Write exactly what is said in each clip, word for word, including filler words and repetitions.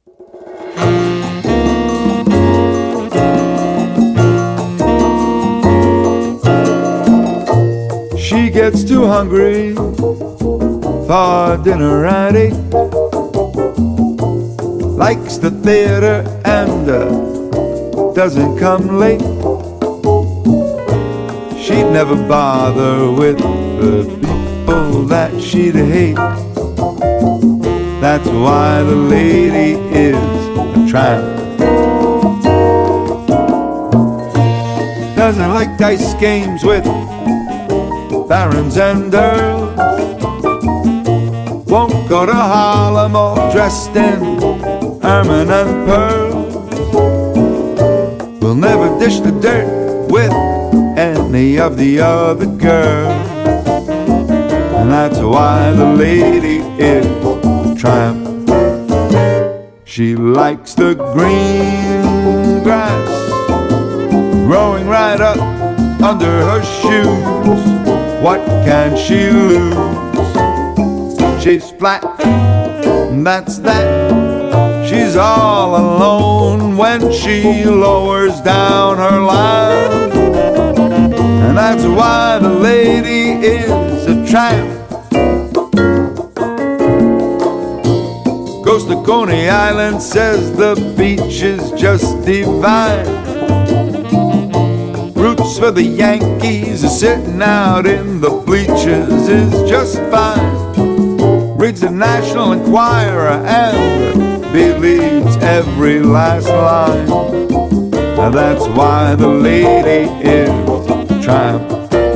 She gets too hungry for dinner at eight, likes the theater and uh, doesn't come late. She'd never bother with the people that she'd hate. That's why the lady is a tramp. Doesn't like dice games with barons and earls. Won't go to Harlem all dressed in ermine and pearls. Will never dish the dirt with any of the other girls. And that's why the lady is a tramp. She likes the green grass growing right up under her shoes. What can she lose? She's flat, that's that. She's all alone when she lowers down her line. And that's why the lady is a tramp. Goes to Coney Island, says the beach is just divine. Roots for the Yankees, sitting out in the bleachers is just fine. Reads the National Enquirer and believes every last line. And that's why the lady is a tramp.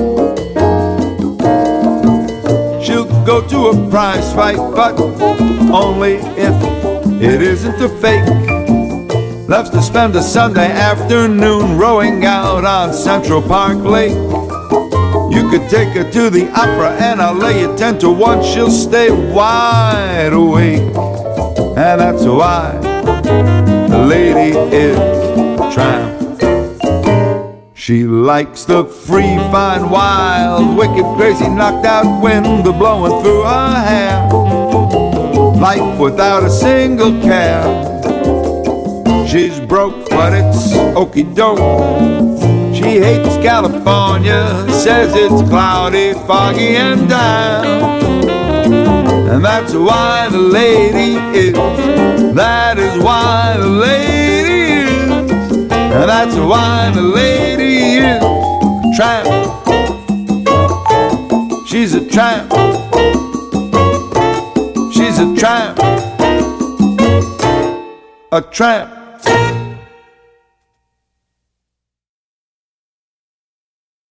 She'll go to a prize fight, but only if it isn't a fake. Loves to spend a Sunday afternoon rowing out on Central Park Lake. You could take her to the opera and I'll lay you ten to one she'll stay wide awake. And that's why the lady is a tramp. She likes the free, fine, wild, wicked, crazy, knocked out wind blowing through her hair. Life without a single care. She's broke, but it's okie doke. She hates California, says it's cloudy, foggy, and down. And that's why the lady is, that is why the lady is, and that's why the lady is a tramp. She's a tramp. She's a tramp. A tramp.